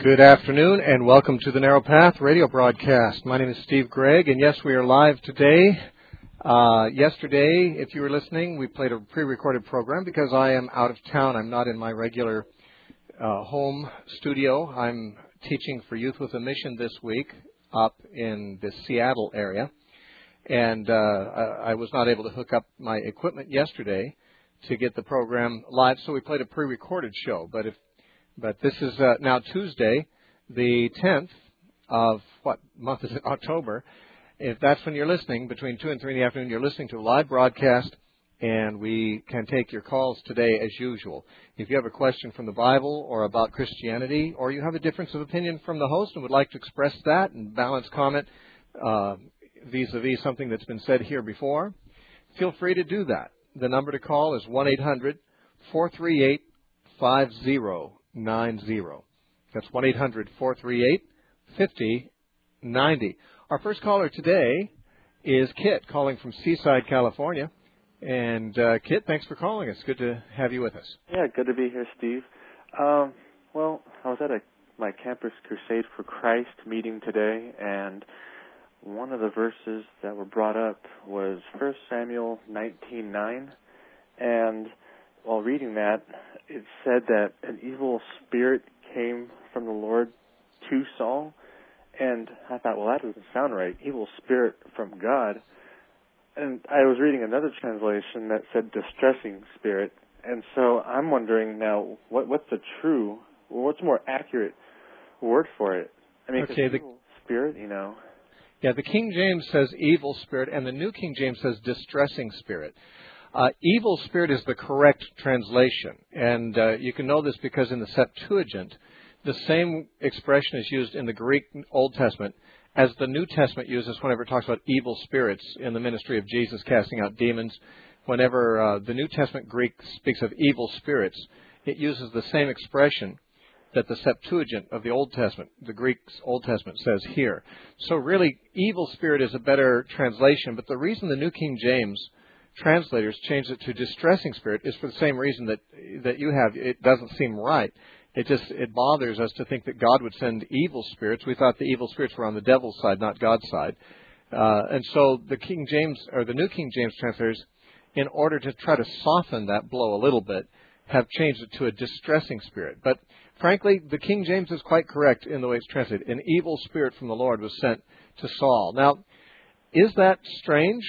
Good afternoon and welcome to the Narrow Path radio broadcast. My name is Steve Gregg, and yes, we are live today. Yesterday, if you were listening, we played a pre-recorded program because I am out of town. I'm not in my regular home studio. I'm teaching for Youth with a Mission this week up in the Seattle area, and I was not able to hook up my equipment yesterday to get the program live, so we played a pre-recorded show. But this is now Tuesday, the 10th of, what month is it? October. If that's when you're listening, between 2 and 3 in the afternoon, you're listening to a live broadcast, and we can take your calls today as usual. If you have a question from the Bible or about Christianity, or you have a difference of opinion from the host and would like to express that and balance comment vis-a-vis something that's been said here before, feel free to do that. The number to call is 1-800-438-5090. That's 1-800-438-5090. Our first caller today is Kit, calling from Seaside, California. And Kit, thanks for calling us. Good to have you with us. Yeah, good to be here, Steve. Well, I was at my Campus Crusade for Christ meeting today, and one of the verses that were brought up was 1 Samuel 19:9, and while reading that, it said that an evil spirit came from the Lord to Saul, and I thought, well, that doesn't sound right. Evil spirit from God. And I was reading another translation that said distressing spirit, and so I'm wondering now, what's more accurate word for it? I mean, okay, evil spirit, you know. Yeah, the King James says evil spirit, and the New King James says distressing spirit. Evil spirit is the correct translation, and you can know this because in the Septuagint, the same expression is used in the Greek Old Testament as the New Testament uses whenever it talks about evil spirits in the ministry of Jesus casting out demons. Whenever the New Testament Greek speaks of evil spirits, it uses the same expression that the Septuagint of the Old Testament, the Greek's Old Testament, says here. So really, evil spirit is a better translation, but the reason the New King James translators changed it to distressing spirit is for the same reason that you have. It doesn't seem right. It bothers us to think that God would send evil spirits. We thought the evil spirits were on the devil's side, not God's side. And so the King James, or the New King James translators, in order to try to soften that blow a little bit, have changed it to a distressing spirit. But frankly, the King James is quite correct in the way it's translated. An evil spirit from the Lord was sent to Saul. Now, is that strange?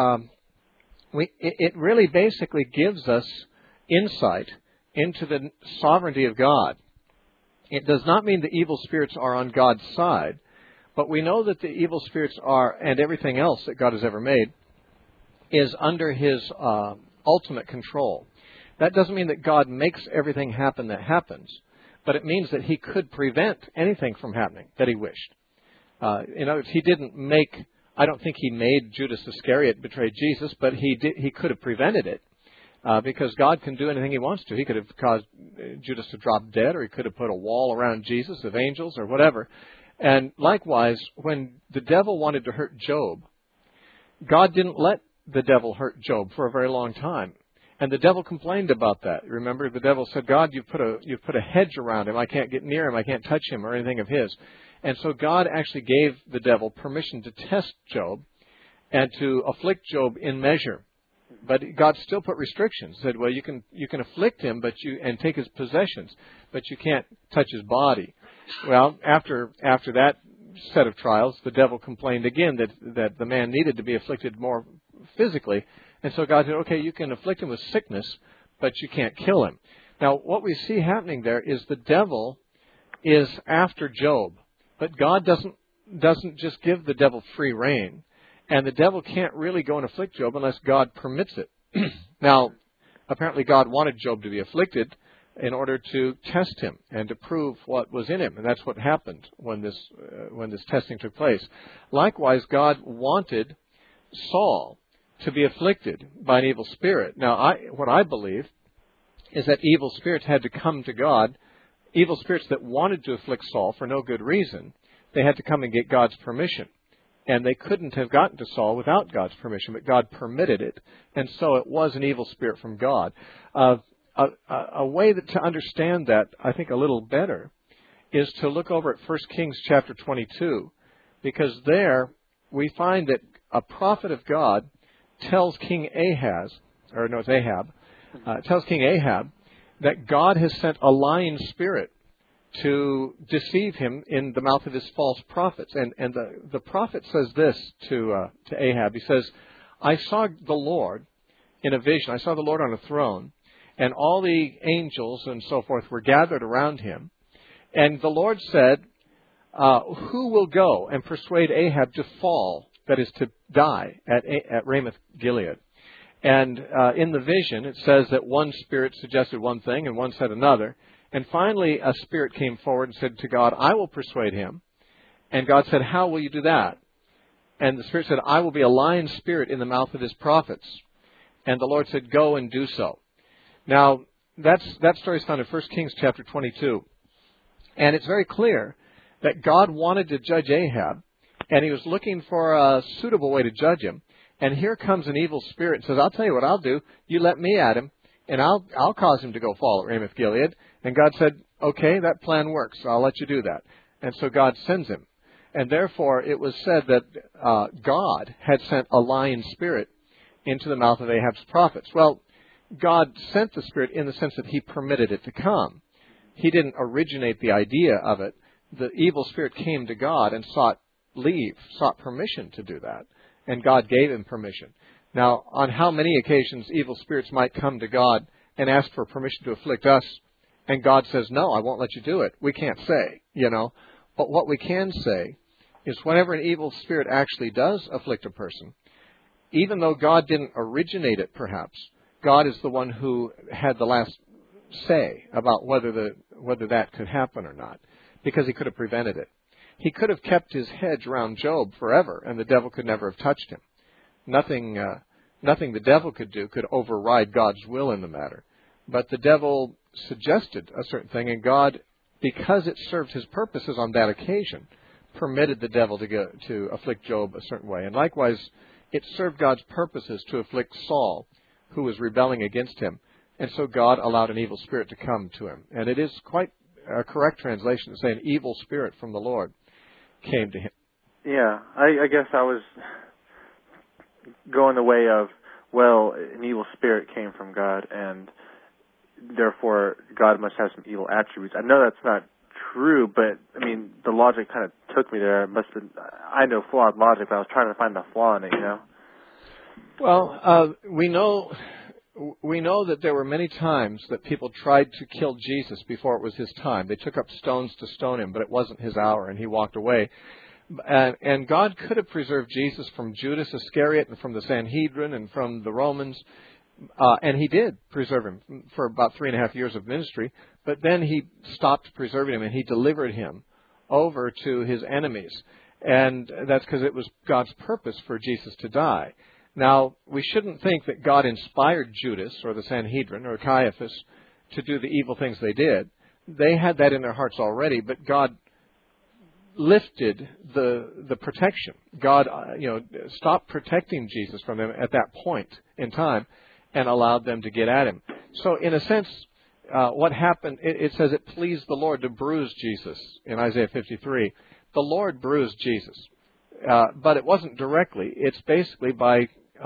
It really basically gives us insight into the sovereignty of God. It does not mean the evil spirits are on God's side, but we know that the evil spirits are, and everything else that God has ever made, is under His ultimate control. That doesn't mean that God makes everything happen that happens, but it means that He could prevent anything from happening that He wished. In other words, He didn't make... I don't think He made Judas Iscariot betray Jesus, but He could have prevented it because God can do anything He wants to. He could have caused Judas to drop dead, or He could have put a wall around Jesus of angels or whatever. And likewise, when the devil wanted to hurt Job, God didn't let the devil hurt Job for a very long time. And the devil complained about that. Remember, the devil said, God, you've put a hedge around him. I can't get near him. I can't touch him or anything of his. And so God actually gave the devil permission to test Job and to afflict Job in measure. But God still put restrictions. Said, well, you can afflict him and take his possessions, but you can't touch his body. Well, after that set of trials, the devil complained again that the man needed to be afflicted more physically. And so God said, okay, you can afflict him with sickness, but you can't kill him. Now, what we see happening there is the devil is after Job. But God doesn't just give the devil free rein. And the devil can't really go and afflict Job unless God permits it. Now, apparently God wanted Job to be afflicted in order to test him and to prove what was in him. And that's what happened when this testing took place. Likewise, God wanted Saul to be afflicted by an evil spirit. Now, what I believe is that evil spirits had to come to God. Evil spirits that wanted to afflict Saul for no good reason, they had to come and get God's permission. And they couldn't have gotten to Saul without God's permission, but God permitted it. And so it was an evil spirit from God. A way to understand that, I think, a little better is to look over at 1 Kings chapter 22, because there we find that a prophet of God tells King Ahab, tells King Ahab that God has sent a lying spirit to deceive him in the mouth of his false prophets. And the prophet says this to Ahab. He says, I saw the Lord in a vision. I saw the Lord on a throne, and all the angels and so forth were gathered around him. And the Lord said, who will go and persuade Ahab to fall, that is, to die at Ramoth Gilead? And in the vision, it says that one spirit suggested one thing and one said another. And finally, a spirit came forward and said to God, I will persuade him. And God said, how will you do that? And the spirit said, I will be a lying spirit in the mouth of his prophets. And the Lord said, go and do so. Now, that story is found in 1 Kings chapter 22. And it's very clear that God wanted to judge Ahab, and he was looking for a suitable way to judge him. And here comes an evil spirit and says, I'll tell you what I'll do. You let me at him, and I'll cause him to go fall at Ramoth Gilead. And God said, okay, that plan works. I'll let you do that. And so God sends him. And therefore, it was said that God had sent a lying spirit into the mouth of Ahab's prophets. Well, God sent the spirit in the sense that he permitted it to come. He didn't originate the idea of it. The evil spirit came to God and sought permission to do that. And God gave him permission. Now, on how many occasions evil spirits might come to God and ask for permission to afflict us, and God says, no, I won't let you do it. We can't say, But what we can say is whenever an evil spirit actually does afflict a person, even though God didn't originate it perhaps, God is the one who had the last say about whether that could happen or not, because he could have prevented it. He could have kept his hedge around Job forever, and the devil could never have touched him. Nothing the devil could do could override God's will in the matter. But the devil suggested a certain thing, and God, because it served his purposes on that occasion, permitted the devil to afflict Job a certain way. And likewise, it served God's purposes to afflict Saul, who was rebelling against him. And so God allowed an evil spirit to come to him. And it is quite a correct translation to say an evil spirit from the Lord came to him. Yeah, I guess I was going the way of, well, an evil spirit came from God, and therefore God must have some evil attributes. I know that's not true, but, I mean, the logic kind of took me there. It must have been, I know flawed logic, but I was trying to find the flaw in it, Well, we know that there were many times that people tried to kill Jesus before it was his time. They took up stones to stone him, but it wasn't his hour, and he walked away. And God could have preserved Jesus from Judas Iscariot and from the Sanhedrin and from the Romans, and he did preserve him for about 3.5 years of ministry, but then he stopped preserving him, and he delivered him over to his enemies. And that's because it was God's purpose for Jesus to die. Now, we shouldn't think that God inspired Judas or the Sanhedrin or Caiaphas to do the evil things they did. They had that in their hearts already, but God lifted the protection. God, stopped protecting Jesus from them at that point in time and allowed them to get at him. So, in a sense, what happened, it says it pleased the Lord to bruise Jesus in Isaiah 53. The Lord bruised Jesus. But it wasn't directly. It's basically by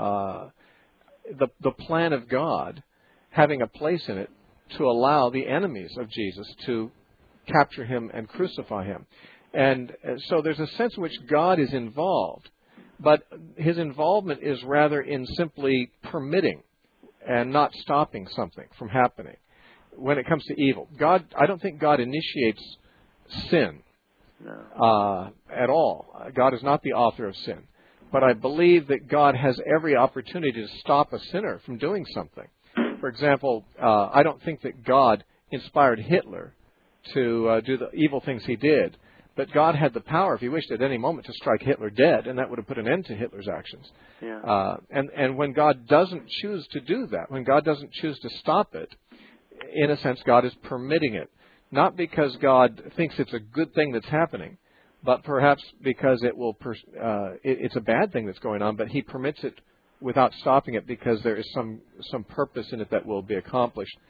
the plan of God having a place in it to allow the enemies of Jesus to capture him and crucify him. And so there's a sense in which God is involved, but his involvement is rather in simply permitting and not stopping something from happening when it comes to evil. I don't think God initiates sin. No. At all. God is not the author of sin. But I believe that God has every opportunity to stop a sinner from doing something. For example, I don't think that God inspired Hitler to do the evil things he did. But God had the power, if he wished, at any moment to strike Hitler dead, and that would have put an end to Hitler's actions. Yeah. And when God doesn't choose to do that, when God doesn't choose to stop it, in a sense, God is permitting it. Not because God thinks it's a good thing that's happening, but perhaps because it's a bad thing that's going on, but he permits it without stopping it because there is some purpose in it that will be accomplished.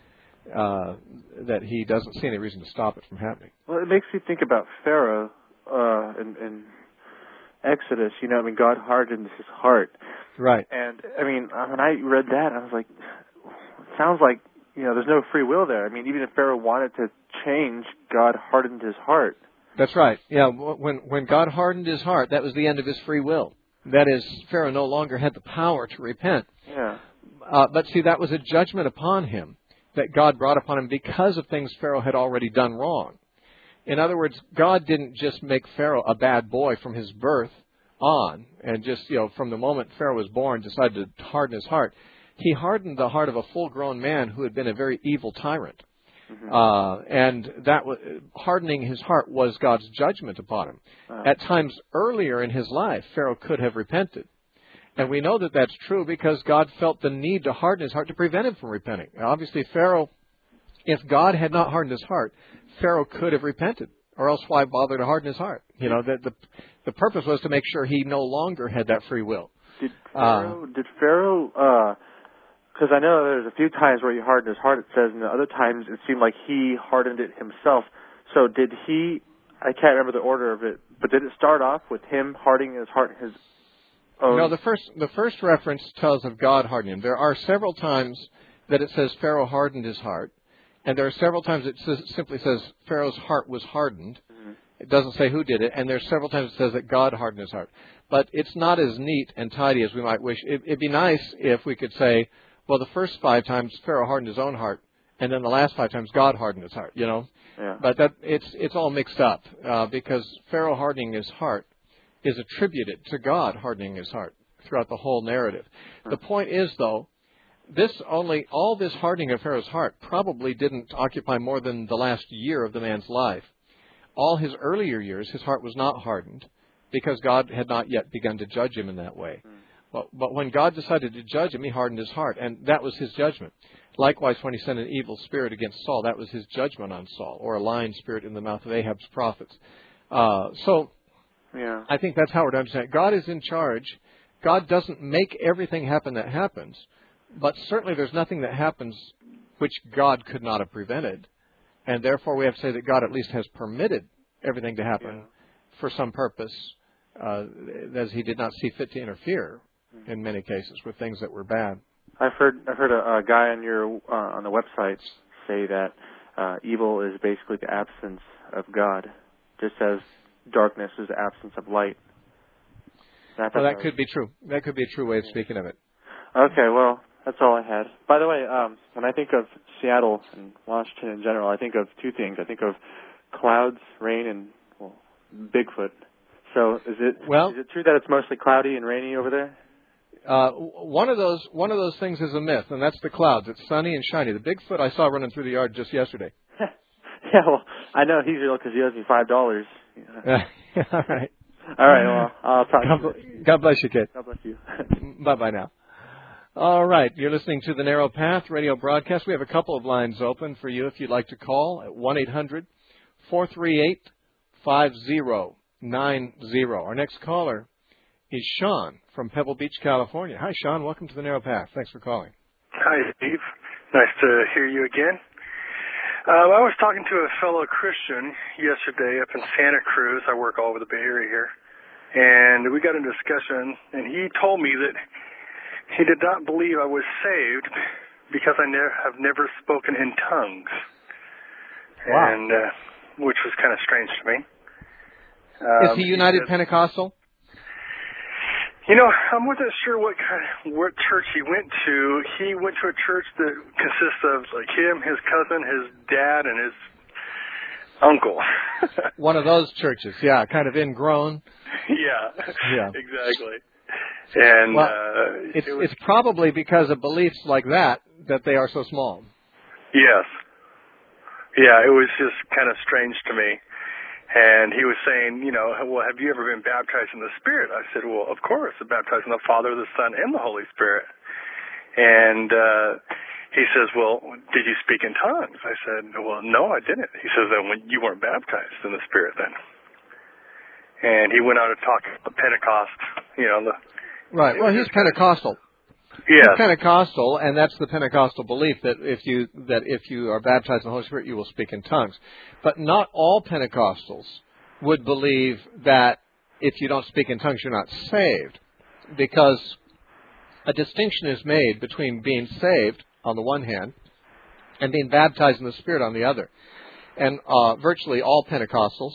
that he doesn't see any reason to stop it from happening. Well, it makes me think about Pharaoh in Exodus. God hardened his heart. Right. And, when I read that, I was like, it sounds like, there's no free will there. Even if Pharaoh wanted to change, God hardened his heart. That's right. Yeah, when God hardened his heart, that was the end of his free will. That is, Pharaoh no longer had the power to repent. Yeah. But see, that was a judgment upon him that God brought upon him because of things Pharaoh had already done wrong. In other words, God didn't just make Pharaoh a bad boy from his birth on, and just, from the moment Pharaoh was born, decided to harden his heart. He hardened the heart of a full-grown man who had been a very evil tyrant. Mm-hmm. And that hardening his heart was God's judgment upon him. At times earlier in his life, Pharaoh could have repented. And we know that that's true because God felt the need to harden his heart to prevent him from repenting. Now, obviously, Pharaoh, if God had not hardened his heart, Pharaoh could have repented. Or else why bother to harden his heart? The purpose was to make sure he no longer had that free will. Did Pharaoh, because I know there's a few times where he hardened his heart, it says, and the other times it seemed like he hardened it himself. So did he, I can't remember the order of it, but did it start off with him hardening his heart his own? No, the first reference tells of God hardening him. There are several times that it says Pharaoh hardened his heart. And there are several times it simply says Pharaoh's heart was hardened. Mm-hmm. It doesn't say who did it. And there are several times it says that God hardened his heart. But it's not as neat and tidy as we might wish. It'd be nice if we could say, well, the first 5 times Pharaoh hardened his own heart, and then the last 5 times God hardened his heart, Yeah. But it's all mixed up because Pharaoh hardening his heart is attributed to God hardening his heart throughout the whole narrative. Mm-hmm. The point is, though, all this hardening of Pharaoh's heart probably didn't occupy more than the last year of the man's life. All his earlier years, his heart was not hardened because God had not yet begun to judge him in that way. But when God decided to judge him, he hardened his heart, and that was his judgment. Likewise, when he sent an evil spirit against Saul, that was his judgment on Saul, or a lying spirit in the mouth of Ahab's prophets. I think that's how we're to understand it. God is in charge. God doesn't make everything happen that happens. But certainly there's nothing that happens which God could not have prevented. And therefore we have to say that God at least has permitted everything to happen for some purpose, as he did not see fit to interfere in many cases with things that were bad. I've heard a guy on your on the website say that evil is basically the absence of God, just as darkness is the absence of light. Well, that could be true. That could be a true way of speaking of it. Okay, well, that's all I had. By the way, when I think of Seattle and Washington in general, I think of 2 things. I think of clouds, rain, and Bigfoot. So is it true that it's mostly cloudy and rainy over there? One of those things is a myth, and that's the clouds. It's sunny and shiny. The Bigfoot I saw running through the yard just yesterday. Yeah, well, I know he's real because he owes me $5. All right. All right, well, I'll talk to you. God bless you, kid. God bless you. Bye-bye now. All right, you're listening to the Narrow Path radio broadcast. We have a couple of lines open for you if you'd like to call at 1-800-438-5090. Our next caller is Sean from Pebble Beach, California. Hi, Sean. Welcome to the Narrow Path. Thanks for calling. Hi, Steve. Nice to hear you again. I was talking to a fellow Christian yesterday up in Santa Cruz. I work all over the Bay Area here. And we got into a discussion, and he told me that he did not believe I was saved because I have never spoken in tongues. Wow. And which was kind of strange to me. Is he United Pentecostal? I wasn't sure what church he went to. He went to a church that consists of like him, his cousin, his dad, and his uncle. One of those churches, yeah, kind of ingrown. Yeah, exactly. And it's probably because of beliefs like that they are so small. Yes. Yeah, it was just kind of strange to me. And he was saying, well, have you ever been baptized in the Spirit? I said, well, of course, I'm baptized in the Father, the Son, and the Holy Spirit. And he says, well, did you speak in tongues? I said, well, no, I didn't. He says, then you weren't baptized in the Spirit then. And he went on to talk about Pentecost, Right. Well, he's Pentecostal. Yes. Pentecostal, and that's the Pentecostal belief that if you are baptized in the Holy Spirit, you will speak in tongues. But not all Pentecostals would believe that if you don't speak in tongues, you're not saved, because a distinction is made between being saved on the one hand and being baptized in the Spirit on the other. And virtually all Pentecostals,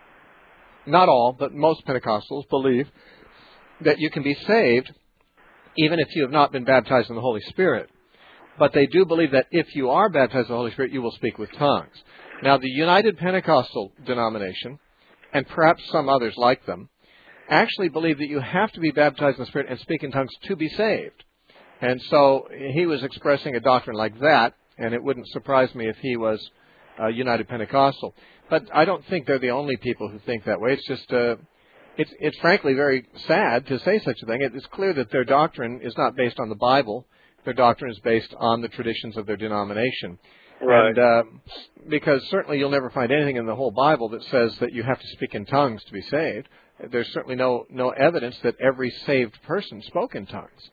not all, but most Pentecostals believe that you can be saved even if you have not been baptized in the Holy Spirit. But they do believe that if you are baptized in the Holy Spirit, you will speak with tongues. Now, the United Pentecostal denomination, and perhaps some others like them, actually believe that you have to be baptized in the Spirit and speak in tongues to be saved. And so he was expressing a doctrine like that, and it wouldn't surprise me if he was United Pentecostal. But I don't think they're the only people who think that way. It's just it's frankly very sad to say such a thing. It's clear that their doctrine is not based on the Bible. Their doctrine is based on the traditions of their denomination. Right. And because certainly you'll never find anything in the whole Bible that says that you have to speak in tongues to be saved. There's certainly no evidence that every saved person spoke in tongues.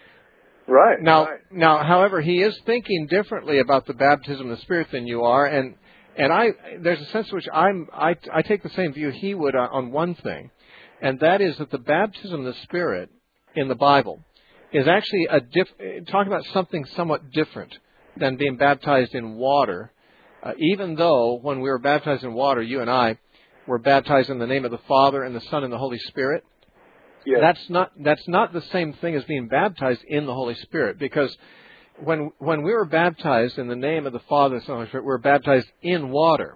Right. Now, however, he is thinking differently about the baptism of the Spirit than you are, and there's a sense in which I take the same view he would on one thing, and that is that the baptism of the Spirit in the Bible is actually talking about something somewhat different than being baptized in water, even though when we were baptized in water, you and I were baptized in the name of the Father and the Son and the Holy Spirit. Yes. That's not the same thing as being baptized in the Holy Spirit, because when we were baptized in the name of the Father and the Son and the Holy Spirit, we were baptized in water.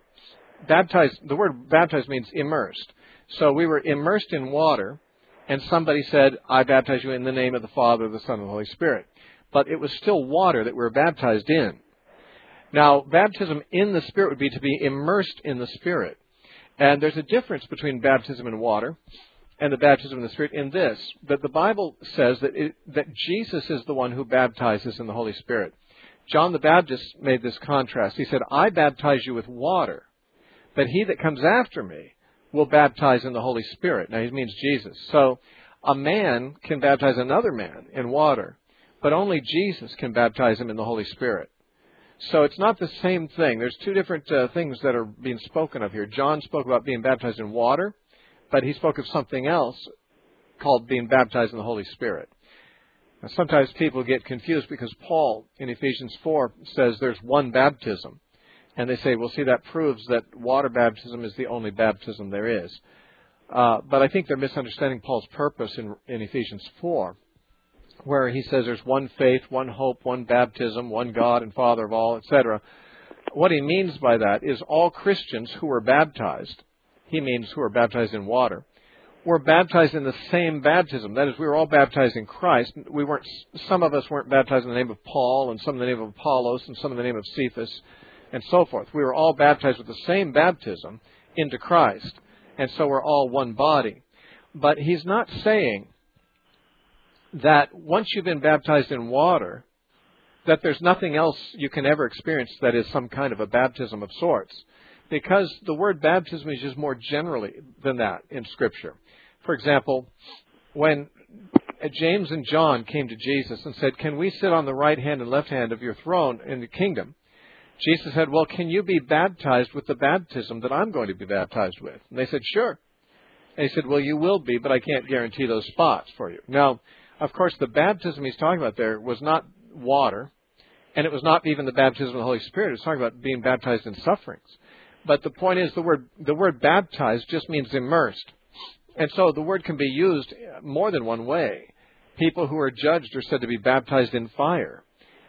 The word baptized means immersed. So we were immersed in water, and somebody said, I baptize you in the name of the Father, the Son, and the Holy Spirit. But it was still water that we were baptized in. Now, baptism in the Spirit would be to be immersed in the Spirit. And there's a difference between baptism in water and the baptism in the Spirit in this, that the Bible says that Jesus is the one who baptizes in the Holy Spirit. John the Baptist made this contrast. He said, I baptize you with water, but he that comes after me will baptize in the Holy Spirit. Now, he means Jesus. So a man can baptize another man in water, but only Jesus can baptize him in the Holy Spirit. So it's not the same thing. There's two different things that are being spoken of here. John spoke about being baptized in water, but he spoke of something else called being baptized in the Holy Spirit. Now, sometimes people get confused because Paul in Ephesians 4 says there's one baptism. And they say, well, see, that proves that water baptism is the only baptism there is. But I think they're misunderstanding Paul's purpose in Ephesians 4, where he says there's one faith, one hope, one baptism, one God and Father of all, etc. What he means by that is all Christians who were baptized, he means who were baptized in water, were baptized in the same baptism. That is, we were all baptized in Christ. Some of us weren't baptized in the name of Paul, and some in the name of Apollos, and some in the name of Cephas, and so forth. We were all baptized with the same baptism into Christ, and so we're all one body. But he's not saying that once you've been baptized in water, that there's nothing else you can ever experience that is some kind of a baptism of sorts, because the word baptism is used more generally than that in Scripture. For example, when James and John came to Jesus and said, can we sit on the right hand and left hand of your throne in the kingdom? Jesus said, well, can you be baptized with the baptism that I'm going to be baptized with? And they said, sure. And he said, well, you will be, but I can't guarantee those spots for you. Now, of course, the baptism he's talking about there was not water, and it was not even the baptism of the Holy Spirit. It's talking about being baptized in sufferings. But the point is, the word baptized just means immersed. And so the word can be used more than one way. People who are judged are said to be baptized in fire.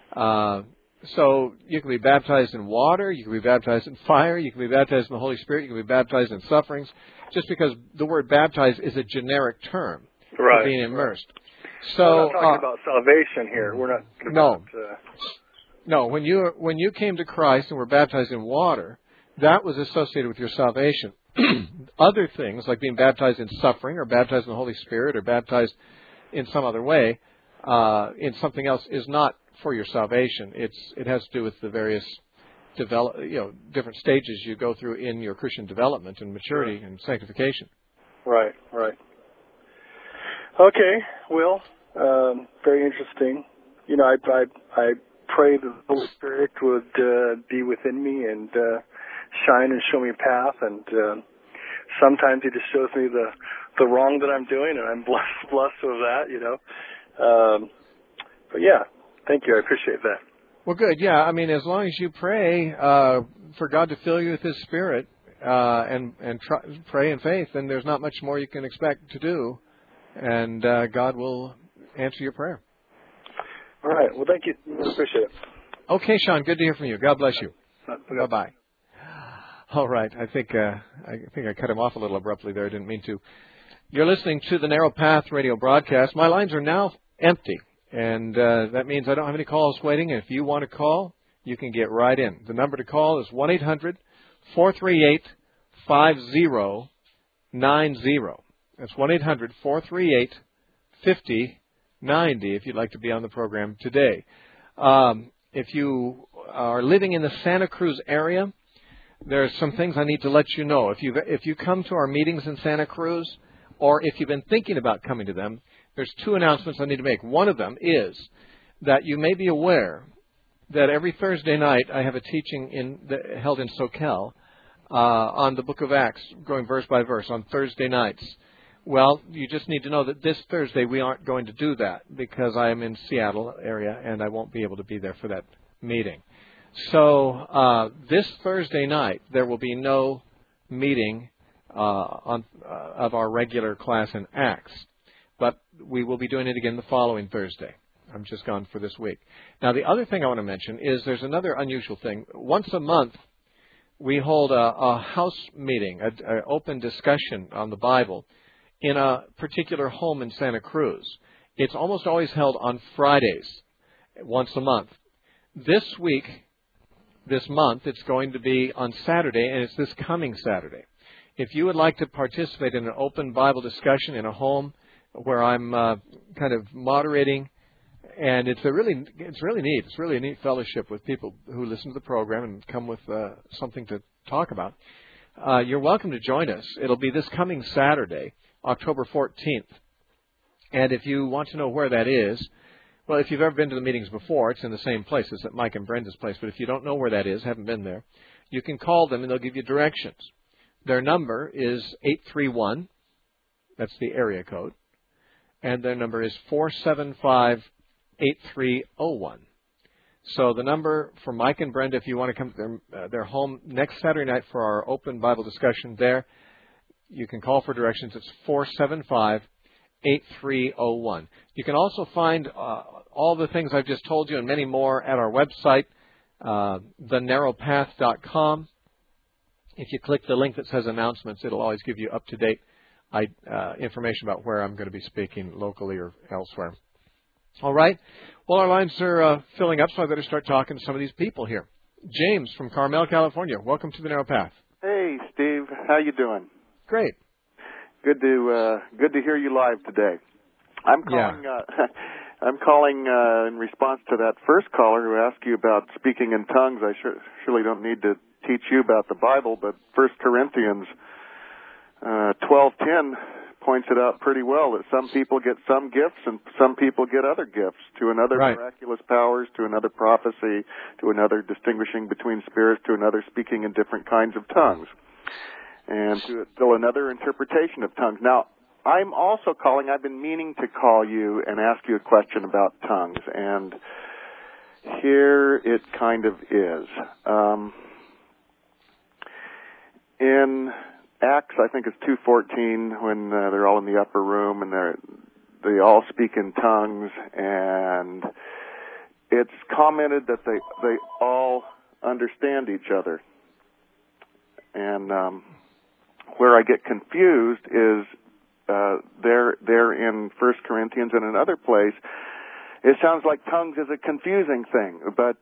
So you can be baptized in water, you can be baptized in fire, you can be baptized in the Holy Spirit, you can be baptized in sufferings, just because the word baptized is a generic term for being immersed. So we're not talking about salvation here. We're not talking about... No, when you came to Christ and were baptized in water, that was associated with your salvation. Other things, like being baptized in suffering or baptized in the Holy Spirit or baptized in some other way, in something else, is not for your salvation. It has to do with the various different stages you go through in your Christian development and maturity and sanctification. Right. Okay, well, very interesting. I pray the Holy Spirit would be within me and shine and show me a path. And sometimes He just shows me the wrong that I'm doing, and I'm blessed with that. But yeah, thank you. I appreciate that. Well, good. Yeah, I mean, as long as you pray for God to fill you with His Spirit and pray in faith, then there's not much more you can expect to do, and God will answer your prayer. All right. Well, thank you. I appreciate it. Okay, Sean. Good to hear from you. God bless you. Bye-bye. All right. I think I cut him off a little abruptly there. I didn't mean to. You're listening to the Narrow Path radio broadcast. My lines are now empty. And that means I don't have any calls waiting. And if you want to call, you can get right in. The number to call is 1-800-438-5090. That's 1-800-438-5090 if you'd like to be on the program today. If you are living in the Santa Cruz area, there are some things I need to let you know. If you come to our meetings in Santa Cruz, or if you've been thinking about coming to them, there's two announcements I need to make. One of them is that you may be aware that every Thursday night I have a teaching held in Soquel on the Book of Acts, going verse by verse on Thursday nights. Well, you just need to know that this Thursday we aren't going to do that because I am in Seattle area and I won't be able to be there for that meeting. So this Thursday night there will be no meeting of our regular class in Acts. But we will be doing it again the following Thursday. I'm just gone for this week. Now, the other thing I want to mention is there's another unusual thing. Once a month, we hold a house meeting, an open discussion on the Bible in a particular home in Santa Cruz. It's almost always held on Fridays, once a month. This month, it's going to be on Saturday, and it's this coming Saturday. If you would like to participate in an open Bible discussion in a home where I'm kind of moderating, and it's really neat. It's really a neat fellowship with people who listen to the program and come with something to talk about. You're welcome to join us. It'll be this coming Saturday, October 14th. And if you want to know where that is, well, if you've ever been to the meetings before, it's in the same place. It's at Mike and Brenda's place. But if you don't know where that is, haven't been there, you can call them and they'll give you directions. Their number is 831. That's the area code. And their number is 475-8301. So the number for Mike and Brenda, if you want to come to their home next Saturday night for our open Bible discussion there, you can call for directions. It's 475-8301. You can also find all the things I've just told you and many more at our website, thenarrowpath.com. If you click the link that says announcements, it'll always give you up-to-date information about where I'm going to be speaking locally or elsewhere. All right. Well, our lines are filling up, so I better start talking to some of these people here. James from Carmel, California. Welcome to the Narrow Path. Hey, Steve. How you doing? Great. Good to hear you live today. I'm calling. I'm calling in response to that first caller who asked you about speaking in tongues. I surely don't need to teach you about the Bible, but 1 Corinthians 12:10 points it out pretty well that some people get some gifts and some people get other gifts. To another miraculous powers, to another prophecy, to another distinguishing between spirits, to another speaking in different kinds of tongues, and to still another interpretation of tongues. Now, I'm also calling. I've been meaning to call you and ask you a question about tongues, and here it kind of is. In Acts, I think it's 2:14, when they're all in the upper room and they all speak in tongues, and it's commented that they all understand each other. And where I get confused is there in 1 Corinthians and another place, it sounds like tongues is a confusing thing, but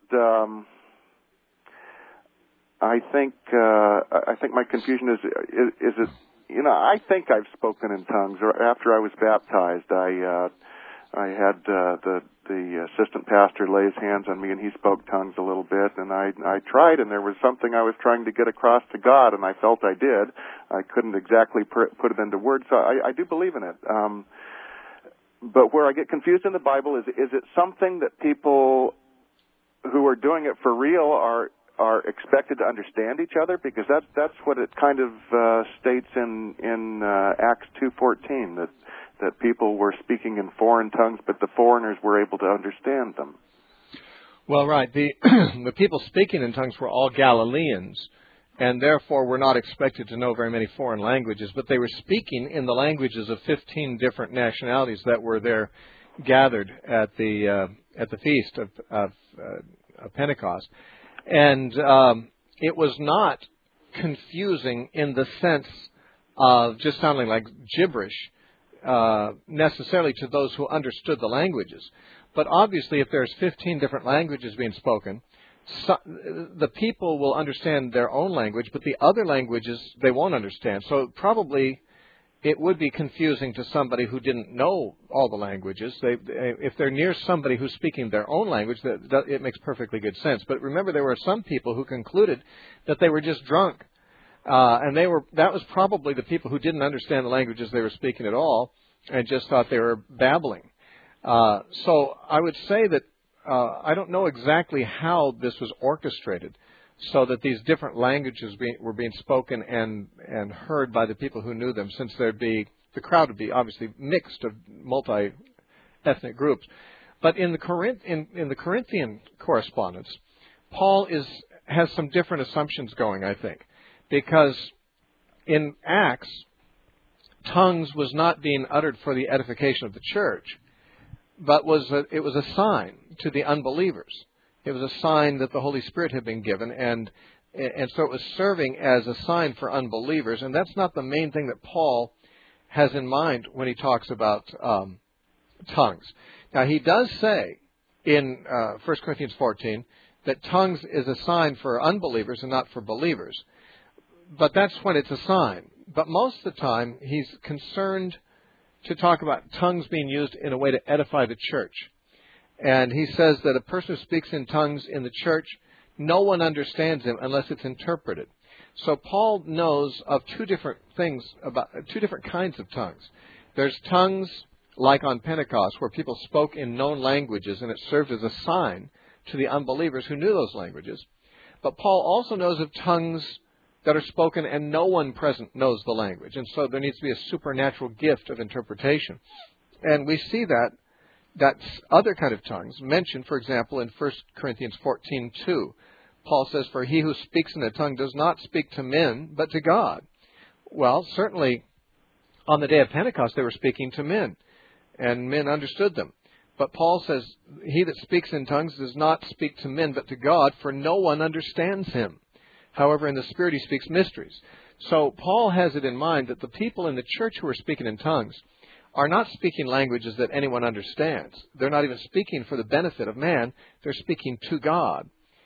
I think my confusion is it, you know, I think I've spoken in tongues. Or after I was baptized, I had the assistant pastor lay his hands on me, and he spoke tongues a little bit, and I tried, and there was something I was trying to get across to God, and I felt I did. I couldn't exactly put it into words, so I do believe in it. But where I get confused in the Bible is it something that people who are doing it for real are expected to understand each other? Because that's what it kind of states in Acts 2:14, that people were speaking in foreign tongues, but the foreigners were able to understand them. Well, right. The the people speaking in tongues were all Galileans, and therefore were not expected to know very many foreign languages, but they were speaking in the languages of 15 different nationalities that were there gathered at the feast of Pentecost. And it was not confusing in the sense of just sounding like gibberish necessarily to those who understood the languages. But obviously, if there's 15 different languages being spoken, the people will understand their own language, but the other languages they won't understand. So probably it would be confusing to somebody who didn't know all the languages. If they're near somebody who's speaking their own language, it makes perfectly good sense. But remember, there were some people who concluded that they were just drunk. And that was probably the people who didn't understand the languages they were speaking at all and just thought they were babbling. So I would say that I don't know exactly how this was orchestrated so that these different languages were being spoken and heard by the people who knew them, since the crowd would be obviously mixed of multi-ethnic groups. But in the Corinthian correspondence, Paul has some different assumptions going, I think, because in Acts, tongues was not being uttered for the edification of the church, but it was a sign to the unbelievers. It was a sign that the Holy Spirit had been given, and so it was serving as a sign for unbelievers. And that's not the main thing that Paul has in mind when he talks about tongues. Now, he does say in 1 Corinthians 14 that tongues is a sign for unbelievers and not for believers. But that's when it's a sign. But most of the time, he's concerned to talk about tongues being used in a way to edify the church. And he says that a person who speaks in tongues in the church, no one understands him unless it's interpreted. So Paul knows of two different kinds of tongues. There's tongues like on Pentecost, where people spoke in known languages, and it served as a sign to the unbelievers who knew those languages. But Paul also knows of tongues that are spoken and no one present knows the language. And so there needs to be a supernatural gift of interpretation. And we see that other kind of tongues mentioned, for example, in 1 Corinthians 14:2. Paul says, "For he who speaks in a tongue does not speak to men, but to God." Well, certainly on the day of Pentecost they were speaking to men, and men understood them. But Paul says, "He that speaks in tongues does not speak to men, but to God, for no one understands him. However, in the Spirit he speaks mysteries." So Paul has it in mind that the people in the church who are speaking in tongues are not speaking languages that anyone understands. They're not even speaking for the benefit of man. They're speaking to God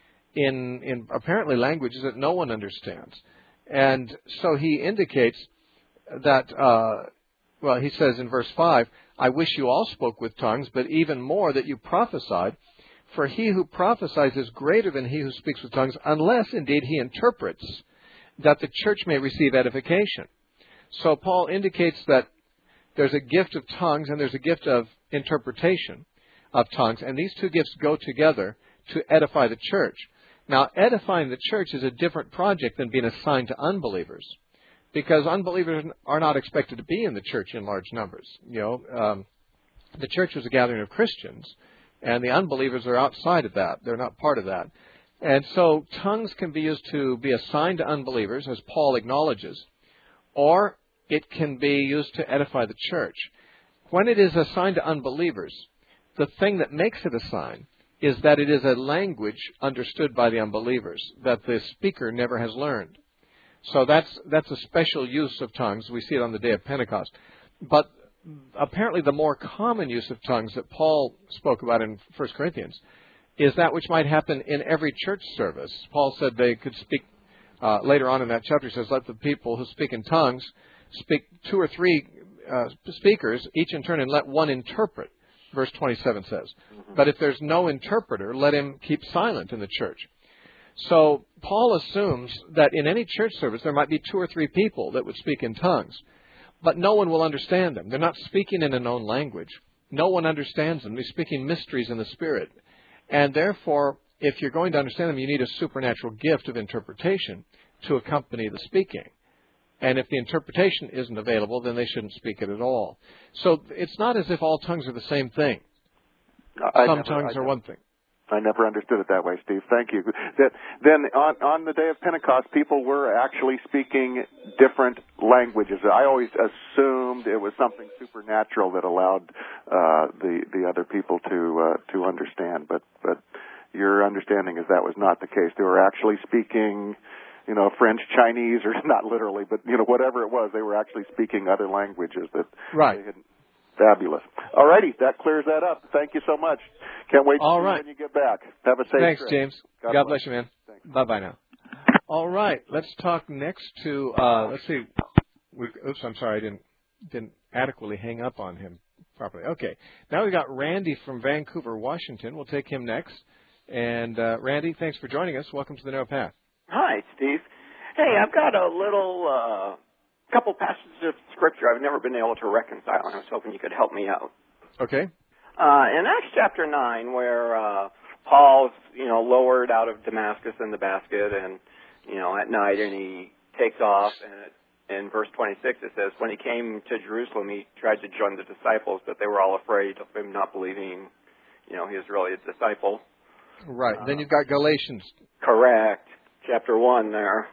in apparently languages that no one understands. And so he indicates that, he says in verse 5, "I wish you all spoke with tongues, but even more that you prophesied. For he who prophesies is greater than he who speaks with tongues, unless indeed he interprets, that the church may receive edification." So Paul indicates that there's a gift of tongues and there's a gift of interpretation of tongues, and these two gifts go together to edify the church. Now, edifying the church is a different project than being assigned to unbelievers, because unbelievers are not expected to be in the church in large numbers. The church was a gathering of Christians, and the unbelievers are outside of that. They're not part of that. And so tongues can be used to be assigned to unbelievers, as Paul acknowledges, or it can be used to edify the church. When it is assigned to unbelievers, the thing that makes it a sign is that it is a language understood by the unbelievers that the speaker never has learned. So that's a special use of tongues. We see it on the day of Pentecost. But apparently the more common use of tongues that Paul spoke about in 1 Corinthians is that which might happen in every church service. Paul said they could speak, later on in that chapter, he says, "Let the people who speak in tongues speak 2 or 3 speakers, each in turn, and let one interpret," verse 27 says. But if there's no interpreter, let him keep silent in the church. So Paul assumes that in any church service there might be 2 or 3 people that would speak in tongues, but no one will understand them. They're not speaking in a known language. No one understands them. He's speaking mysteries in the Spirit. And therefore, if you're going to understand them, you need a supernatural gift of interpretation to accompany the speaking. And if the interpretation isn't available, then they shouldn't speak it at all. So it's not as if all tongues are the same thing. Some tongues are one thing. I never understood it that way, Steve. Thank you. Then on the day of Pentecost, people were actually speaking different languages. I always assumed it was something supernatural that allowed the other people to understand. But your understanding is that was not the case. They were actually speaking, French, Chinese, or not literally, but whatever it was, they were actually speaking other languages that right. They had. Fabulous. All righty, that clears that up. Thank you so much. Can't wait to see you when you get back. Have a safe Thanks, trip. James. God bless you, man. Bye-bye now. All right, let's talk next to, let's see. Oops, I'm sorry, I didn't adequately hang up on him properly. Okay, now we've got Randy from Vancouver, Washington. We'll take him next. And Randy, thanks for joining us. Welcome to the Narrow Path. Hi, Steve. Hey, I've got a little... couple passages of Scripture I've never been able to reconcile, and I was hoping you could help me out. Okay. In Acts chapter 9, where Paul's, lowered out of Damascus in the basket, and, at night, and he takes off, and in verse 26 it says, when he came to Jerusalem, he tried to join the disciples, but they were all afraid of him not believing, he was really a disciple. Right. Then you've got Galatians. Correct. Chapter 1 there.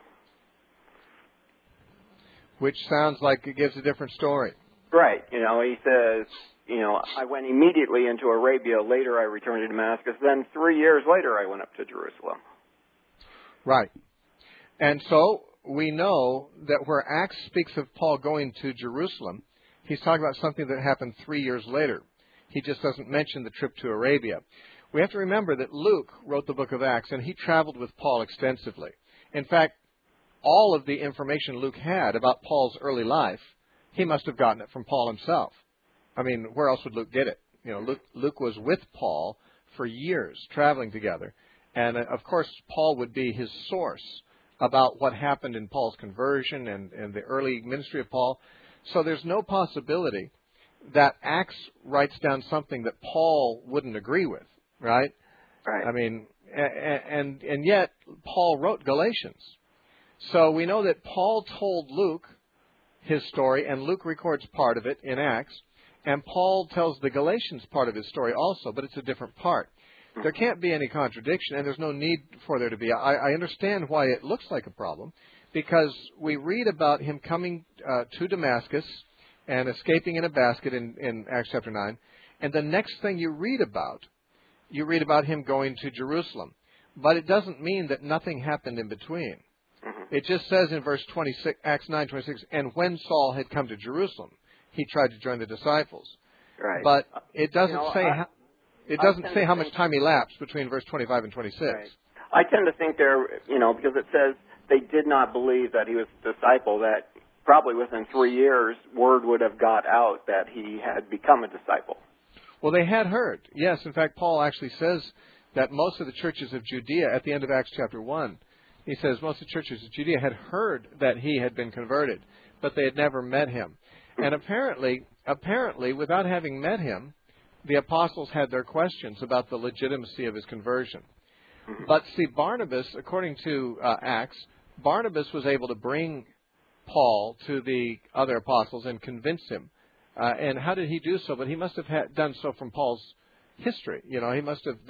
Which sounds like it gives a different story. Right. He says, I went immediately into Arabia. Later I returned to Damascus. Then 3 years later I went up to Jerusalem. Right. And so we know that where Acts speaks of Paul going to Jerusalem, he's talking about something that happened 3 years later. He just doesn't mention the trip to Arabia. We have to remember that Luke wrote the book of Acts, and he traveled with Paul extensively. In fact, all of the information Luke had about Paul's early life, he must have gotten it from Paul himself. I mean, where else would Luke get it? Luke was with Paul for years, traveling together. And, of course, Paul would be his source about what happened in Paul's conversion and the early ministry of Paul. So there's no possibility that Acts writes down something that Paul wouldn't agree with, right? Right. I mean, and yet Paul wrote Galatians. So we know that Paul told Luke his story, and Luke records part of it in Acts, and Paul tells the Galatians part of his story also, but it's a different part. There can't be any contradiction, and there's no need for there to be. I understand why it looks like a problem, because we read about him coming to Damascus and escaping in a basket in Acts chapter 9, and the next thing you read about him going to Jerusalem. But it doesn't mean that nothing happened in between. It just says in verse 26, Acts 9:26, and when Saul had come to Jerusalem, he tried to join the disciples. Right. But it doesn't say how much time elapsed between verse 25 and 26. Right. I tend to think there, because it says they did not believe that he was a disciple, that probably within 3 years, word would have got out that he had become a disciple. Well, they had heard. Yes, in fact, Paul actually says that most of the churches of Judea, at the end of Acts chapter 1, he says most of the churches of Judea had heard that he had been converted, but they had never met him. And apparently, without having met him, the apostles had their questions about the legitimacy of his conversion. But see, Barnabas, according to Acts, Barnabas was able to bring Paul to the other apostles and convince him. And how did he do so? But he must have done so from Paul's history. Paul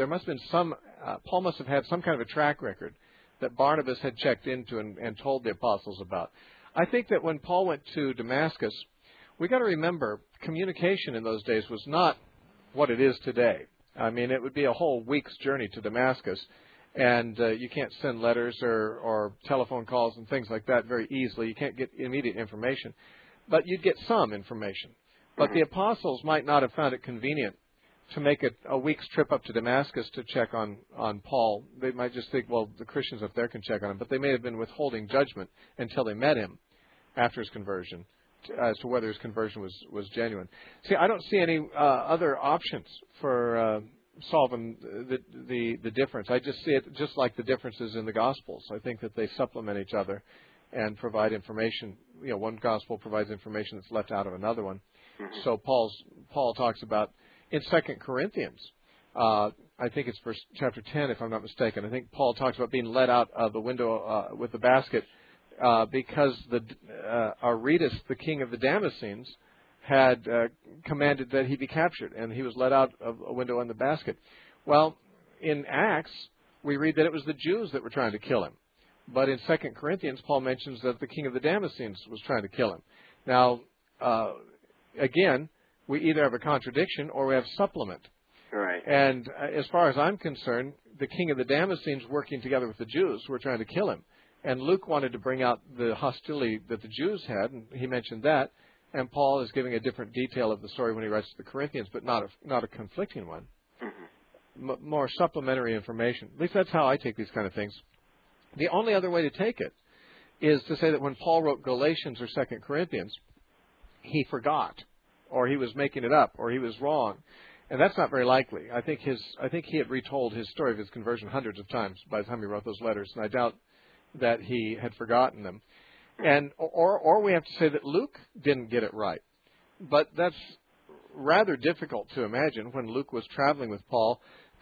must have had some kind of a track record that Barnabas had checked into and told the apostles about. I think that when Paul went to Damascus, we got to remember communication in those days was not what it is today. I mean, it would be a whole week's journey to Damascus, and you can't send letters or telephone calls and things like that very easily. You can't get immediate information, but you'd get some information. But the apostles might not have found it convenient to make a week's trip up to Damascus to check on Paul. They might just think, well, the Christians up there can check on him. But they may have been withholding judgment until they met him after his conversion as to whether his conversion was genuine. See, I don't see any other options for solving the difference. I just see it just like the differences in the Gospels. I think that they supplement each other and provide information. One Gospel provides information that's left out of another one. So Paul talks about in 2 Corinthians. I think it's chapter 10, if I'm not mistaken. I think Paul talks about being let out of the window with the basket because Aretas, the king of the Damascenes, had commanded that he be captured, and he was let out of a window in the basket. Well, in Acts, we read that it was the Jews that were trying to kill him. But in 2 Corinthians, Paul mentions that the king of the Damascenes was trying to kill him. Now, again, we either have a contradiction or we have supplement. Right. And as far as I'm concerned, the king of the Damascenes working together with the Jews who were trying to kill him. And Luke wanted to bring out the hostility that the Jews had, and he mentioned that. And Paul is giving a different detail of the story when he writes to the Corinthians, but not a conflicting one. Mm-hmm. More supplementary information. At least that's how I take these kind of things. The only other way to take it is to say that when Paul wrote Galatians or 2 Corinthians, he forgot, or he was making it up, or he was wrong. And that's not very likely. I think he had retold his story of his conversion hundreds of times by the time he wrote those letters, and I doubt that he had forgotten them. And or we have to say that Luke didn't get it right. But that's rather difficult to imagine when Luke was traveling with Paul.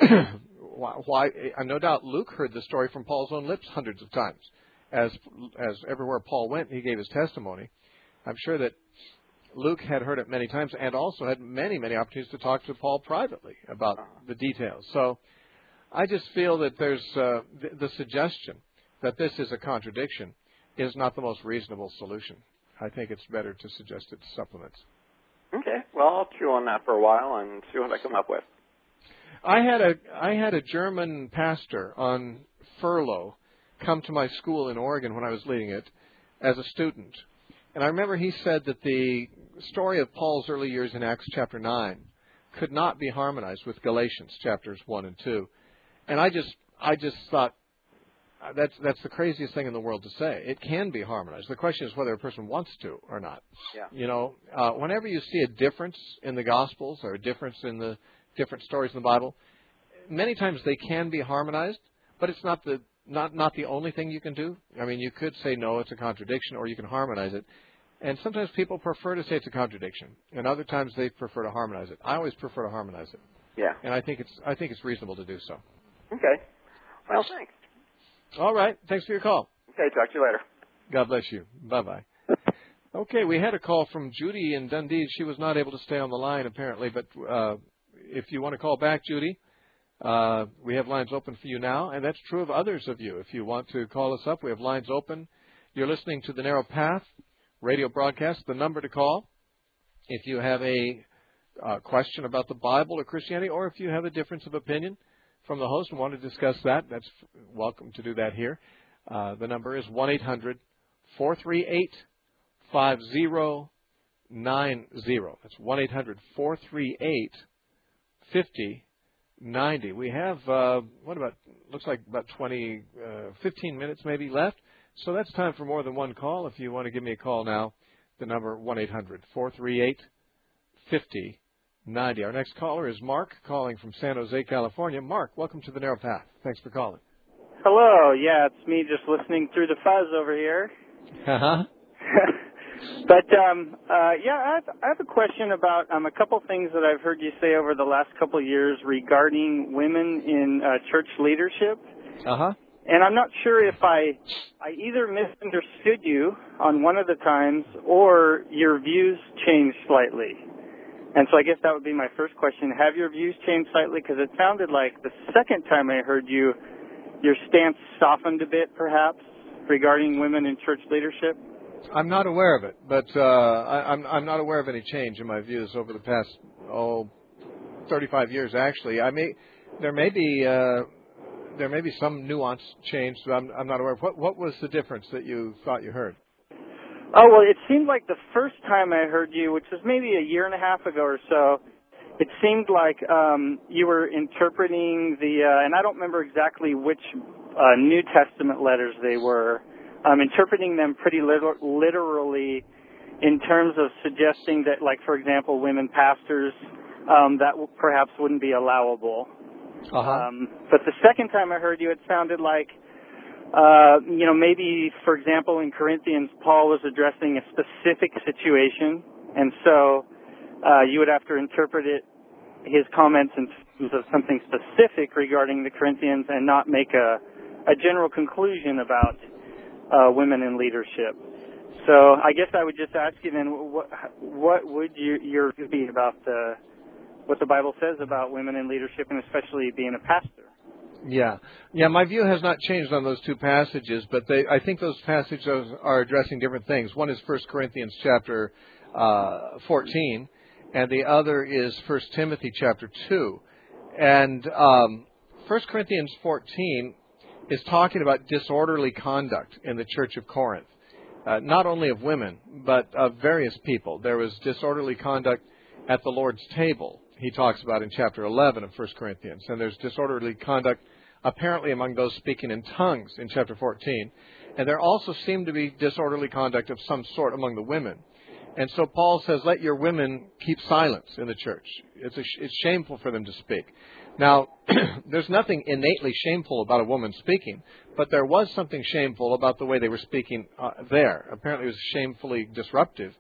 Why? No doubt Luke heard the story from Paul's own lips hundreds of times. As everywhere Paul went, he gave his testimony. I'm sure that Luke had heard it many times and also had many, many opportunities to talk to Paul privately about the details. So I just feel that there's the suggestion that this is a contradiction is not the most reasonable solution. I think it's better to suggest it supplements. Okay. Well, I'll chew on that for a while and see what I come up with. I had a German pastor on furlough come to my school in Oregon when I was leading it as a student. And I remember he said that the story of Paul's early years in Acts chapter 9 could not be harmonized with Galatians chapters 1 and 2. And I just thought, that's the craziest thing in the world to say. It can be harmonized. The question is whether a person wants to or not. Yeah. You know, whenever you see a difference in the Gospels or a difference in the different stories in the Bible, many times they can be harmonized, but it's not the only thing you can do. I mean, you could say, no, it's a contradiction, or you can harmonize it. And sometimes people prefer to say it's a contradiction, and other times they prefer to harmonize it. I always prefer to harmonize it. Yeah. And I think it's reasonable to do so. Okay. Well, thanks. All right. Thanks for your call. Okay, talk to you later. God bless you. Bye-bye. Okay, we had a call from Judy in Dundee. She was not able to stay on the line, apparently, but if you want to call back, Judy, we have lines open for you now, and that's true of others of you. If you want to call us up, we have lines open. You're listening to the Narrow Path radio broadcast, the number to call. If you have a question about the Bible or Christianity, or if you have a difference of opinion from the host and want to discuss that, that's welcome to do that here. The number is 1-800-438-5090. That's 1-800-438-5090. We have, looks like about 15 minutes maybe left. So that's time for more than one call. If you want to give me a call now, the number 1-800-438-5090. Our next caller is Mark, calling from San Jose, California. Mark, welcome to the Narrow Path. Thanks for calling. Hello. Yeah, it's me just listening through the fuzz over here. Uh-huh. But, I have a question about a couple things that I've heard you say over the last couple of years regarding women in church leadership. Uh-huh. And I'm not sure if I either misunderstood you on one of the times or your views changed slightly. And so I guess that would be my first question. Have your views changed slightly? Because it sounded like the second time I heard you, your stance softened a bit, perhaps, regarding women in church leadership. I'm not aware of it, but I'm not aware of any change in my views over the past 35 years. Actually, there may be some nuance change, but I'm not aware of. What was the difference that you thought you heard? Oh, well, it seemed like the first time I heard you, which was maybe a year and a half ago or so, it seemed like you were interpreting and I don't remember exactly which New Testament letters they were, interpreting them pretty literally in terms of suggesting that, like, for example, women pastors, that perhaps wouldn't be allowable. Uh-huh. But the second time I heard you, it sounded like, maybe, for example, in Corinthians, Paul was addressing a specific situation, and so you would have to interpret it his comments in terms of something specific regarding the Corinthians and not make a general conclusion about women in leadership. So I guess I would just ask you then, what would your view be about what the Bible says about women in leadership, and especially being a pastor? Yeah. My view has not changed on those two passages, but I think those passages are addressing different things. One is 1 Corinthians chapter 14, and the other is 1 Timothy chapter 2. And 1 Corinthians 14 is talking about disorderly conduct in the church of Corinth. Not only of women, but of various people. There was disorderly conduct at the Lord's table, he talks about in chapter 11 of 1 Corinthians. And there's disorderly conduct apparently among those speaking in tongues in chapter 14. And there also seemed to be disorderly conduct of some sort among the women. And so Paul says, let your women keep silence in the church. It's shameful for them to speak. Now, there's nothing innately shameful about a woman speaking, but there was something shameful about the way they were speaking there. Apparently it was shamefully disruptive.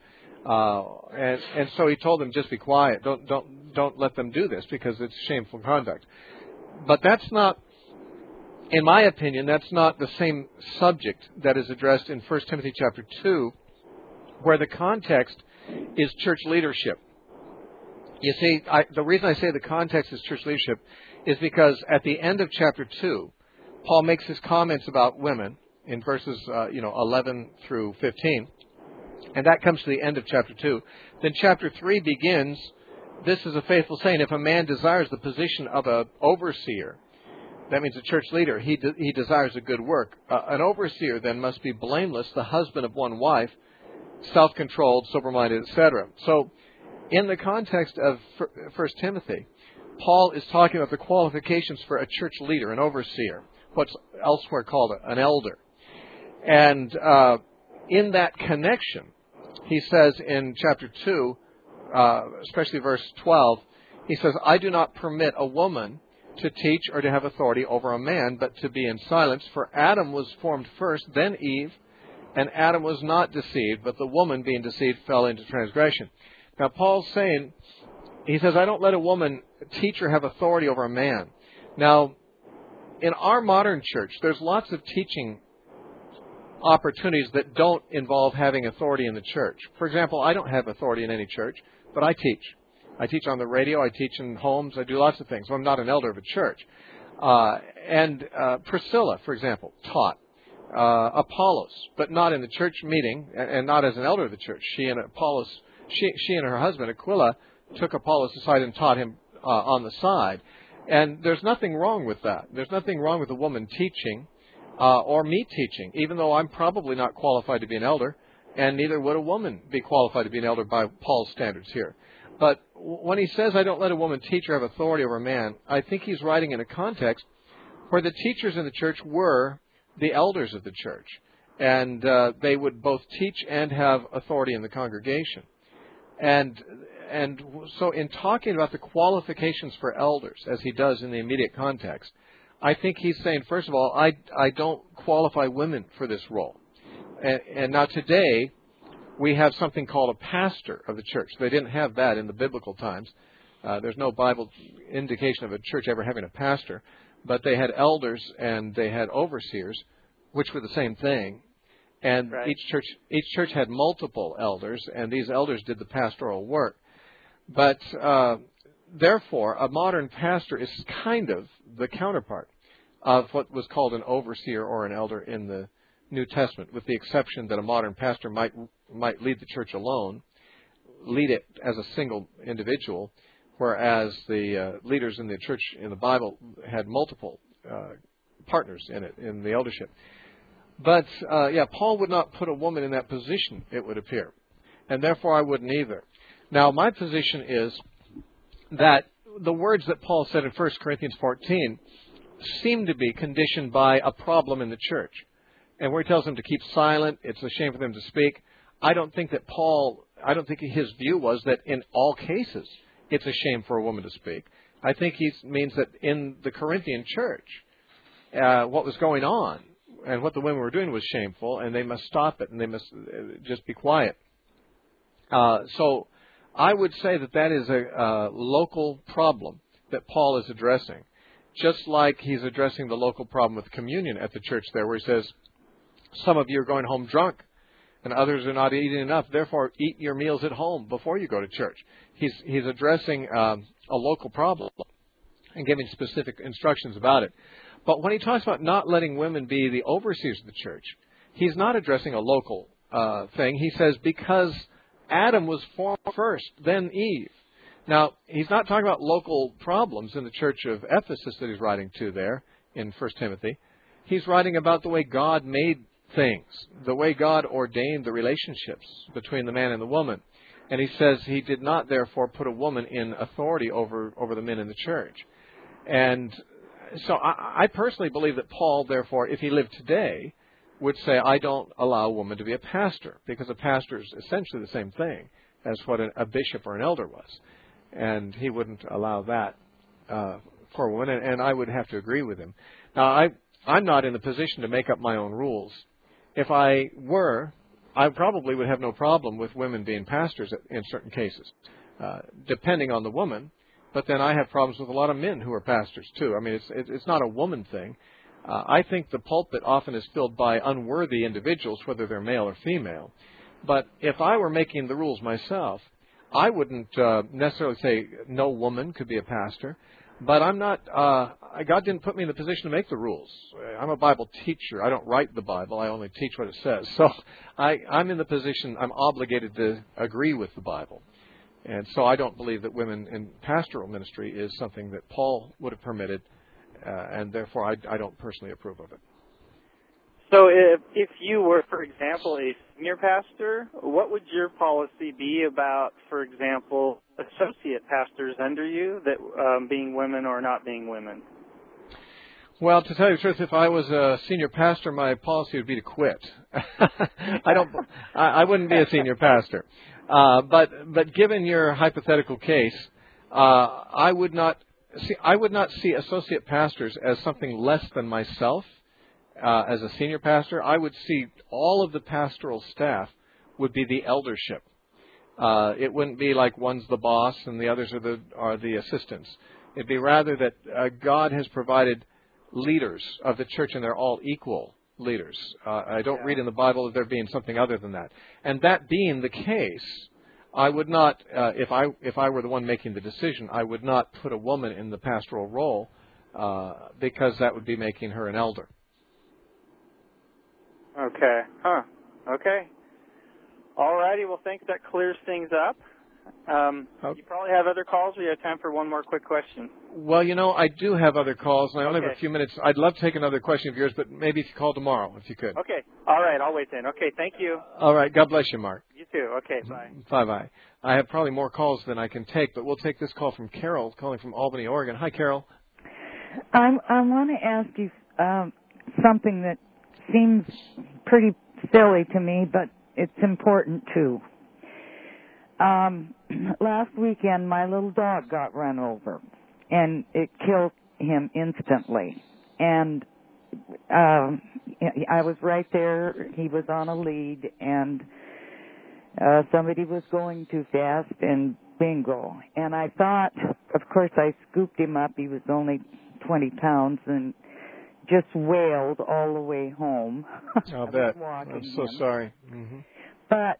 And so he told them, just be quiet. Don't let them do this because it's shameful conduct. But that's not, in my opinion, that's not the same subject that is addressed in 1 Timothy chapter 2, where the context is church leadership. You see, the reason I say the context is church leadership is because at the end of chapter 2, Paul makes his comments about women in verses 11 through 15, and that comes to the end of chapter 2. Then chapter 3 begins, this is a faithful saying, if a man desires the position of an overseer, that means a church leader, he desires a good work. An overseer then must be blameless, the husband of one wife, self-controlled, sober-minded, etc. So, in the context of 1 Timothy, Paul is talking about the qualifications for a church leader, an overseer, what's elsewhere called an elder. And in that connection, he says in chapter 2, especially verse 12, he says, I do not permit a woman to teach or to have authority over a man, but to be in silence. For Adam was formed first, then Eve, and Adam was not deceived, but the woman being deceived fell into transgression. Now, Paul's saying, he says, I don't let a woman teach or have authority over a man. Now, in our modern church, there's lots of teaching opportunities that don't involve having authority in the church. For example, I don't have authority in any church, but I teach. I teach on the radio, I teach in homes, I do lots of things. So I'm not an elder of a church. And Priscilla, for example, taught. Apollos, but not in the church meeting and not as an elder of the church. She and her husband, Aquila, took Apollos aside and taught him on the side. And there's nothing wrong with that. There's nothing wrong with a woman teaching or me teaching, even though I'm probably not qualified to be an elder, and neither would a woman be qualified to be an elder by Paul's standards here. But when he says, I don't let a woman teach or have authority over a man, I think he's writing in a context where the teachers in the church were the elders of the church, and they would both teach and have authority in the congregation. And so in talking about the qualifications for elders, as he does in the immediate context, I think he's saying, first of all, I don't qualify women for this role. And now today, we have something called a pastor of the church. They didn't have that in the biblical times. There's no Bible indication of a church ever having a pastor. But they had elders and they had overseers, which were the same thing. And right. Each church had multiple elders, and these elders did the pastoral work. But therefore, a modern pastor is kind of the counterpart of what was called an overseer or an elder in the New Testament, with the exception that a modern pastor might lead the church alone, lead it as a single individual, whereas the leaders in the church in the Bible had multiple partners in it, in the eldership. But, Paul would not put a woman in that position, it would appear. And therefore I wouldn't either. Now, my position is that the words that Paul said in 1 Corinthians 14 seem to be conditioned by a problem in the church. And where he tells them to keep silent, it's a shame for them to speak. I don't think his view was that in all cases it's a shame for a woman to speak. I think he means that in the Corinthian church, what was going on and what the women were doing was shameful, and they must stop it, and they must just be quiet. So I would say that is a local problem that Paul is addressing, just like he's addressing the local problem with communion at the church there, where he says, some of you are going home drunk and others are not eating enough. Therefore, eat your meals at home before you go to church. He's addressing a local problem and giving specific instructions about it. But when he talks about not letting women be the overseers of the church, he's not addressing a local thing. He says because Adam was formed first, then Eve. Now, he's not talking about local problems in the church of Ephesus that he's writing to there in 1 Timothy. He's writing about the way God made things, the way God ordained the relationships between the man and the woman. And he says he did not, therefore, put a woman in authority over the men in the church. And so I personally believe that Paul, therefore, if he lived today, would say, I don't allow a woman to be a pastor, because a pastor is essentially the same thing as what a bishop or an elder was. And he wouldn't allow that for a woman, and I would have to agree with him. Now, I'm not in the position to make up my own rules. If I were, I probably would have no problem with women being pastors in certain cases, depending on the woman. But then I have problems with a lot of men who are pastors, too. I mean, it's not a woman thing. I think the pulpit often is filled by unworthy individuals, whether they're male or female. But if I were making the rules myself, I wouldn't necessarily say no woman could be a pastor. But I'm not, God didn't put me in the position to make the rules. I'm a Bible teacher. I don't write the Bible. I only teach what it says. So I'm in the position, I'm obligated to agree with the Bible. And so I don't believe that women in pastoral ministry is something that Paul would have permitted, and therefore I don't personally approve of it. So if you were, for example, a senior pastor, what would your policy be about, for example, associate pastors under you, that being women or not being women? Well, to tell you the truth, if I was a senior pastor, my policy would be to quit. I wouldn't be a senior pastor. But given your hypothetical case, I would not see associate pastors as something less than myself. As a senior pastor, I would see all of the pastoral staff would be the eldership. It wouldn't be like one's the boss and the others are the assistants. It'd be rather that God has provided leaders of the church, and they're all equal leaders. I don't read in the Bible of there being something other than that. And that being the case, I would not, if I were the one making the decision, I would not put a woman in the pastoral role because that would be making her an elder. Okay. Okay. All righty. Well, thanks. That clears things up. You probably have other calls, or you have time for one more quick question? Well, I do have other calls, and I only have a few minutes. I'd love to take another question of yours, but maybe if you call tomorrow, if you could. Okay. All right. I'll wait then. Okay. Thank you. All right. God bless you, Mark. You too. Okay. Bye. Bye-bye. I have probably more calls than I can take, but we'll take this call from Carol, calling from Albany, Oregon. Hi, Carol. I want to ask you something that seems pretty silly to me, but it's important too. Last weekend, my little dog got run over, and it killed him instantly. And I was right there. He was on a lead, and somebody was going too fast, and bingo. And I thought, of course, I scooped him up. He was only 20 pounds, and just wailed all the way home. I'll bet. I'm so sorry. Mm-hmm. But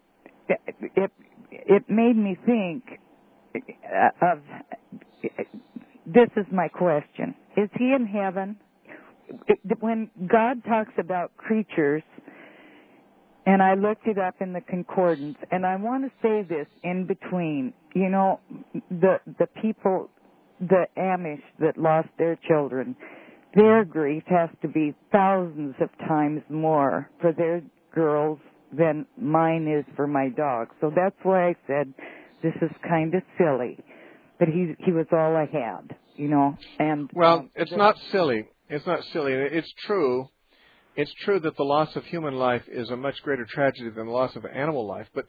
it made me think of, this is my question. Is he in heaven? When God talks about creatures, and I looked it up in the concordance, and I want to say this in between. The people, the Amish that lost their children, their grief has to be thousands of times more for their girls than mine is for my dog. So that's why I said this is kind of silly. But he was all I had, And it's not silly. It's not silly. It's true. It's true that the loss of human life is a much greater tragedy than the loss of animal life. But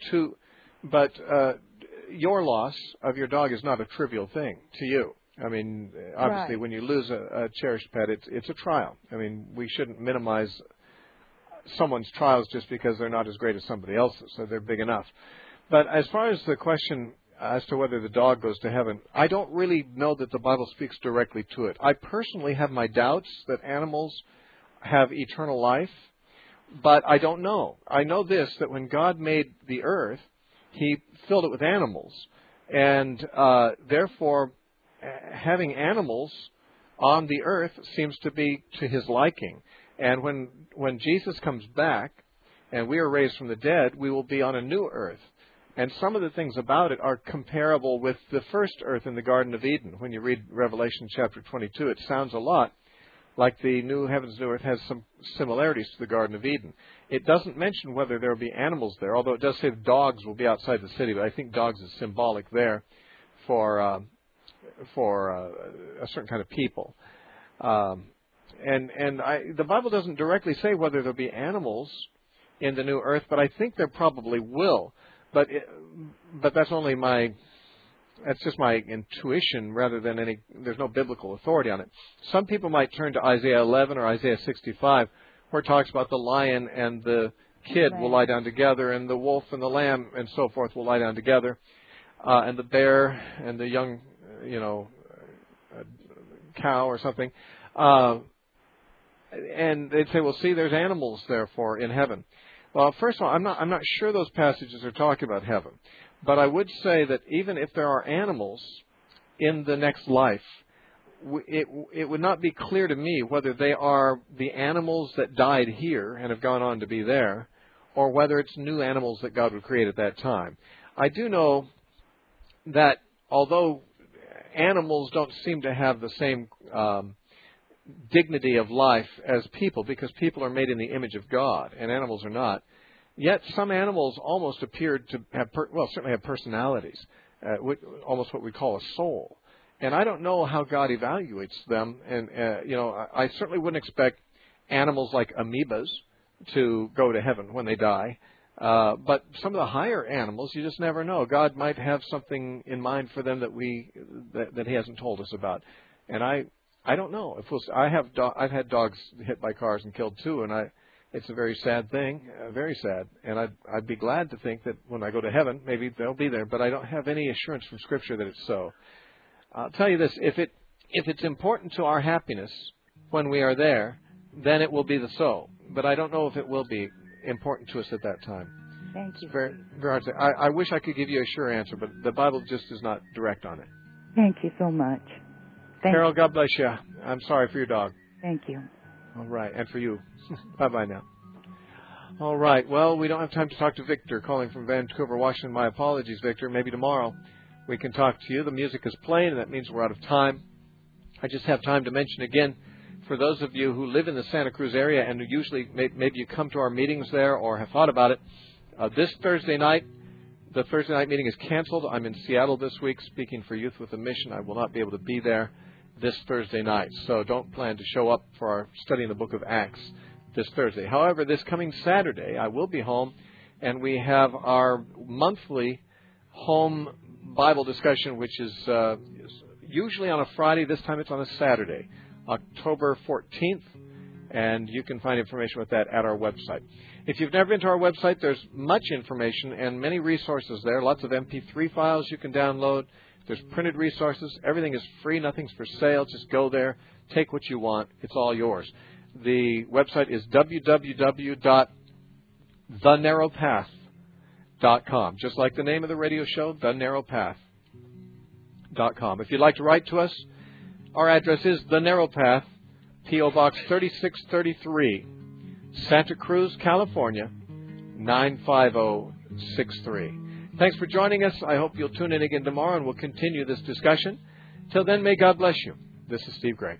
your loss of your dog is not a trivial thing to you. I mean, obviously, when you lose a cherished pet, it's a trial. I mean, we shouldn't minimize someone's trials just because they're not as great as somebody else's, so they're big enough. But as far as the question as to whether the dog goes to heaven, I don't really know that the Bible speaks directly to it. I personally have my doubts that animals have eternal life, but I don't know. I know this, that when God made the earth, He filled it with animals. And therefore, having animals on the earth seems to be to His liking. And when Jesus comes back and we are raised from the dead, we will be on a new earth. And some of the things about it are comparable with the first earth in the Garden of Eden. When you read Revelation chapter 22, it sounds a lot like the new heavens and new earth has some similarities to the Garden of Eden. It doesn't mention whether there will be animals there, although it does say the dogs will be outside the city, but I think dogs is symbolic there for a certain kind of people. The Bible doesn't directly say whether there will be animals in the new earth, but I think there probably will. But that's just my intuition rather than there's no biblical authority on it. Some people might turn to Isaiah 11 or Isaiah 65, where it talks about the lion and the kid will lie down together, and the wolf and the lamb and so forth will lie down together, and the bear and the young, cow or something. And they'd say, well, see, there's animals, therefore, in heaven. Well, first of all, I'm not sure those passages are talking about heaven. But I would say that even if there are animals in the next life, it would not be clear to me whether they are the animals that died here and have gone on to be there, or whether it's new animals that God would create at that time. I do know that although animals don't seem to have the same dignity of life as people, because people are made in the image of God and animals are not, yet some animals almost appeared to have, certainly have personalities, almost what we call a soul. And I don't know how God evaluates them. And, I certainly wouldn't expect animals like amoebas to go to heaven when they die. But some of the higher animals, you just never know. God might have something in mind for them that He hasn't told us about. And I don't know. I've had dogs hit by cars and killed too, and it's a very sad thing, very sad. And I'd be glad to think that when I go to heaven, maybe they'll be there. But I don't have any assurance from Scripture that it's so. I'll tell you this: if it's important to our happiness when we are there, then it will be so. But I don't know if it will be important to us at that time. Thank you. It's very, very hard to say. I wish I could give you a sure answer, but the Bible just is not direct on it. Thank you so much. Carol, God bless you. I'm sorry for your dog. Thank you. All right, and for you. Bye-bye now. All right, well, we don't have time to talk to Victor calling from Vancouver, Washington. My apologies, Victor. Maybe tomorrow we can talk to you. The music is playing, and that means we're out of time. I just have time to mention again, for those of you who live in the Santa Cruz area and usually maybe you come to our meetings there or have thought about it, this Thursday night, the Thursday night meeting is canceled. I'm in Seattle this week speaking for Youth with a Mission. I will not be able to be there this Thursday night, so don't plan to show up for our study in the book of Acts this Thursday. However, this coming Saturday, I will be home, and we have our monthly home Bible discussion, which is usually on a Friday. This time it's on a Saturday, October 14th, and you can find information with that at our website. If you've never been to our website, there's much information and many resources there, lots of MP3 files you can download. There's printed resources. Everything is free. Nothing's for sale. Just go there. Take what you want. It's all yours. The website is www.thenarrowpath.com. Just like the name of the radio show, thenarrowpath.com. If you'd like to write to us, our address is The Narrow Path, P.O. Box 3633, Santa Cruz, California, 95063. Thanks for joining us. I hope you'll tune in again tomorrow, and we'll continue this discussion. Till then, may God bless you. This is Steve Gray.